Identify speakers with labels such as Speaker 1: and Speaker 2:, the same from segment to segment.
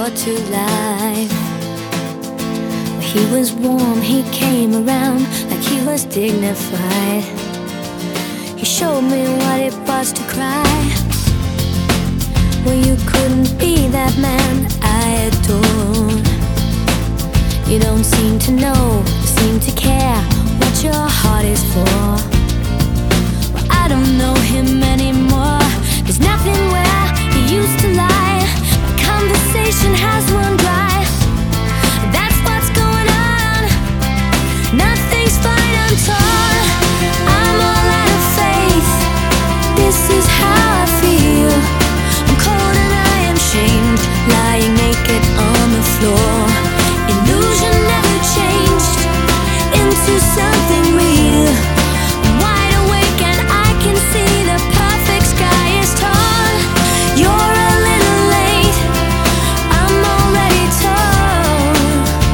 Speaker 1: brought to life. He was warm, he came around like he was dignified. He showed me what it was to cry. Well, you couldn't be that man I adore. You don't seem to know, seem to care what your heart is for. Well, I don't know him anymore. There's nothing where he used to lie. My conversation has run dry. That's what's going on. Nothing's fine, I'm torn. I'm all out of faith. This is how I feel. I'm cold and I am shamed, lying naked on the floor. Illusion never changed into something real. I'm wide awake and I can see the perfect sky is torn. You're a little late, I'm already torn.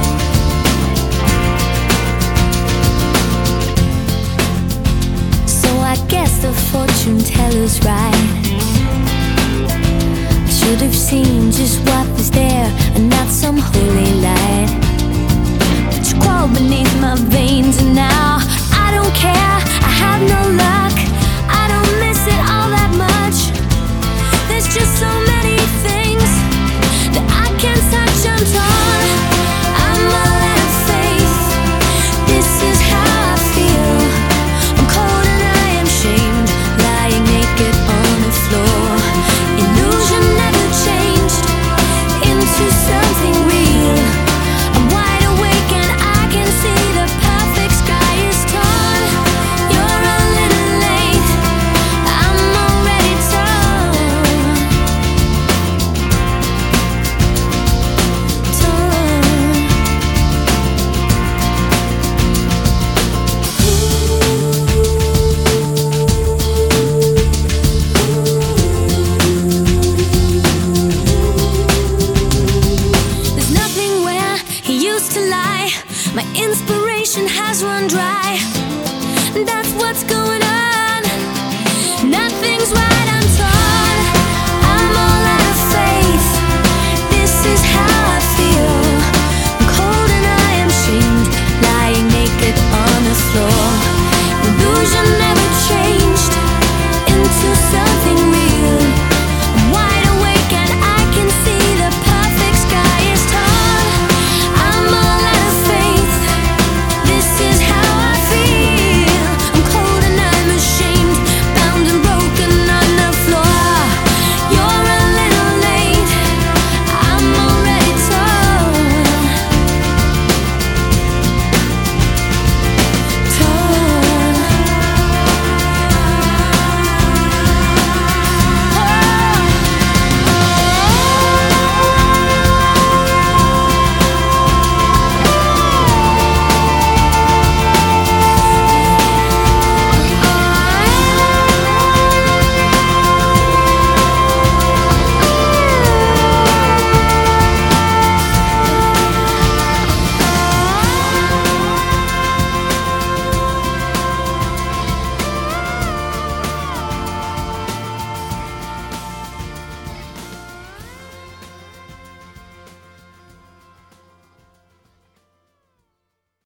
Speaker 1: So I guess the fortune teller's right. I should have seen just what was there and not some holy light. But you crawl beneath my veins and now I don't care, I have no luck. I don't miss it all that much. There's just so many things that I can't touch, I'm torn. I'm all out of faith. This is how I feel. I'm cold and I am shamed, lying naked on the floor. Illusion never changed into something real. I'm wide awake and I can see the perfect sky is torn. You're a little late, I'm already torn. There's nothing where he used to lie. My inspiration has run dry. That's what's going on.